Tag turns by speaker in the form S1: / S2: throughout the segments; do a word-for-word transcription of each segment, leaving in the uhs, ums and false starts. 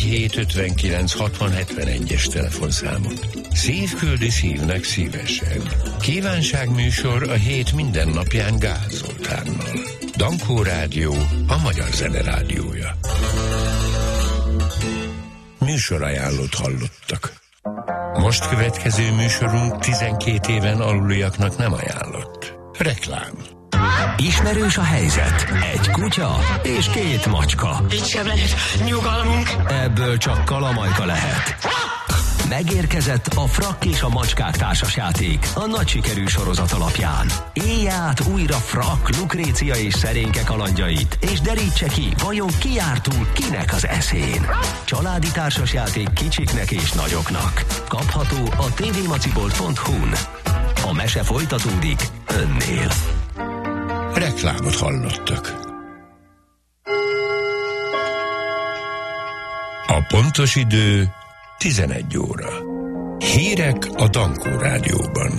S1: hét ötvenkilenc hatvan hetvenegyes telefonszámot. Szívküldi szívnek szívesen. Kívánságműsor a hét minden napján Gál Zoltánnal. Dankó Rádió, a magyar zene rádiója. Műsorajánlót hallottak. Most következő műsorunk tizenkét éven aluliaknak nem ajánlott. Reklám.
S2: Ismerős a helyzet. Egy kutya és két macska.
S3: Itt sem lehet nyugalmunk.
S2: Ebből csak kalamajka lehet. Megérkezett a Frakk és a macskák társasjáték a nagy sikerű sorozat alapján. Élj át újra Frakk, Lukrécia és Szerénke kalandjait, és derítse ki, vajon ki jár túl kinek az eszén. Családi társasjáték kicsiknek és nagyoknak. Kapható a tvmacibolt pont hu-n. A mese folytatódik önnél.
S1: Reklámot hallottak. A pontos idő tizenegy óra. Hírek a Dankó Rádióban.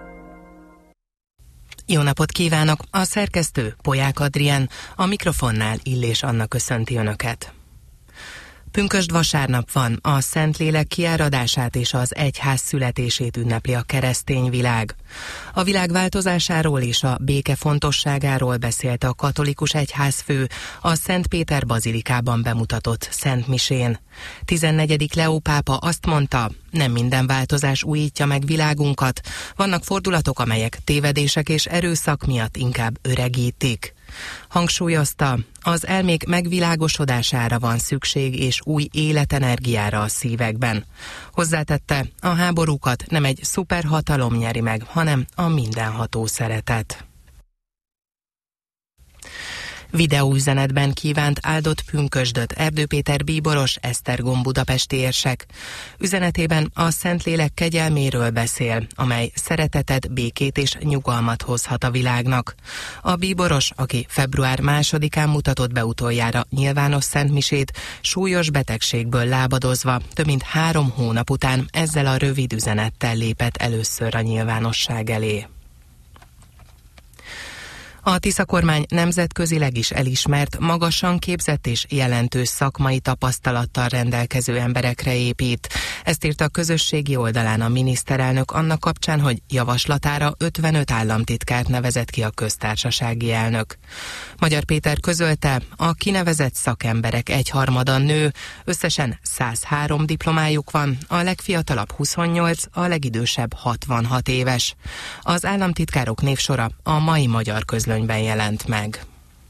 S4: Jó napot kívánok! A szerkesztő Polyák Adrián, a mikrofonnál Illés Anna köszönti Önöket. Pünkösd vasárnap van, a Szentlélek kiáradását és az egyház születését ünnepli a keresztény világ. A világ változásáról és a béke fontosságáról beszélt a katolikus egyházfő a Szent Péter bazilikában bemutatott szentmisén. tizennegyedik Leó pápa azt mondta, nem minden változás újítja meg világunkat, vannak fordulatok, amelyek tévedések és erőszak miatt inkább öregítik. Hangsúlyozta, az elmék megvilágosodására van szükség és új életenergiára a szívekben. Hozzátette, a háborúkat nem egy szuperhatalom nyeri meg, hanem a mindenható szeretet. Videóüzenetben kívánt áldott pünkösdöt Erdő Péter bíboros Esztergom budapesti érsek. Üzenetében a Szentlélek kegyelméről beszél, amely szeretetet, békét és nyugalmat hozhat a világnak. A bíboros, aki február másodikán mutatott be utoljára nyilvános szentmisét, súlyos betegségből lábadozva, több mint három hónap után ezzel a rövid üzenettel lépett először a nyilvánosság elé. A Tisza kormány nemzetközileg is elismert, magasan képzett és jelentős szakmai tapasztalattal rendelkező emberekre épít. Ezt írta a közösségi oldalán a miniszterelnök annak kapcsán, hogy javaslatára ötvenöt államtitkárt nevezett ki a köztársasági elnök. Magyar Péter közölte, a kinevezett szakemberek egyharmada nő, összesen száz három diplomájuk van, a legfiatalabb huszonnyolc, a legidősebb hatvanhat éves. Az államtitkárok névsora a mai Magyar Közlöny jelent meg.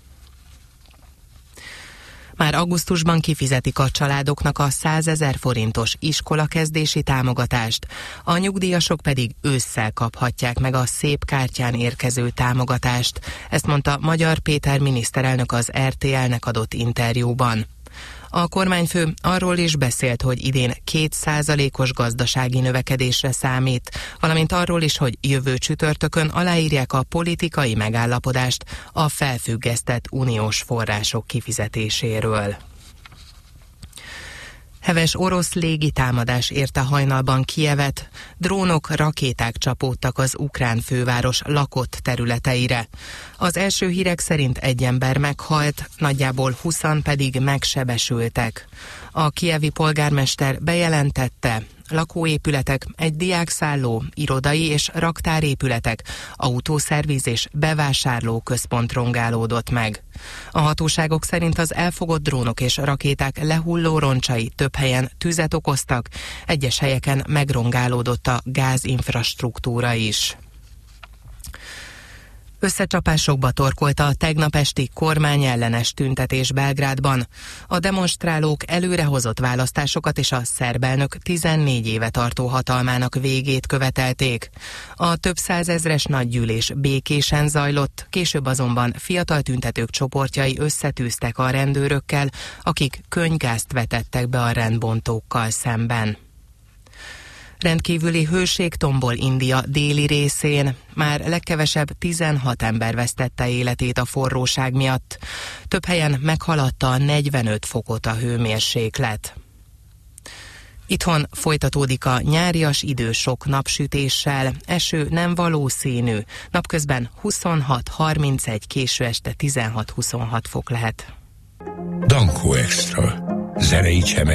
S4: Már augusztusban kifizetik a családoknak a százezer forintos iskolakezdési támogatást, a nyugdíjasok pedig ősszel kaphatják meg a szép kártyán érkező támogatást. Ezt mondta Magyar Péter miniszterelnök az er té el-nek adott interjúban. A kormányfő arról is beszélt, hogy idén két százalékos gazdasági növekedésre számít, valamint arról is, hogy jövő csütörtökön aláírják a politikai megállapodást a felfüggesztett uniós források kifizetéséről. Heves orosz légitámadás érte hajnalban Kijevet, drónok, rakéták csapódtak az ukrán főváros lakott területeire. Az első hírek szerint egy ember meghalt, nagyjából húszan pedig megsebesültek. A kijevi polgármester bejelentette, lakóépületek, egy diákszálló, irodai és raktárépületek, autószerviz és bevásárlóközpont rongálódott meg. A hatóságok szerint az elfogott drónok és rakéták lehulló roncsai több helyen tüzet okoztak, egyes helyeken megrongálódott a gázinfrastruktúra is. Összecsapásokba torkolta a tegnap esti kormányellenes tüntetés Belgrádban. A demonstrálók előrehozott választásokat és a szerb elnök tizennégy éve tartó hatalmának végét követelték. A több százezres nagygyűlés békésen zajlott, később azonban fiatal tüntetők csoportjai összetűztek a rendőrökkel, akik könnygázt vetettek be a rendbontókkal szemben. Rendkívüli hőség tombol India déli részén. Már legkevesebb tizenhat ember vesztette életét a forróság miatt. Több helyen meghaladta a negyvenöt fokot a hőmérséklet. Itthon folytatódik a nyárias idő sok napsütéssel, eső nem valószínű. Napközben huszonhat harmincegy, késő este tizenhat huszonhat fok lehet.
S1: Dankó Extra. Zenei csemek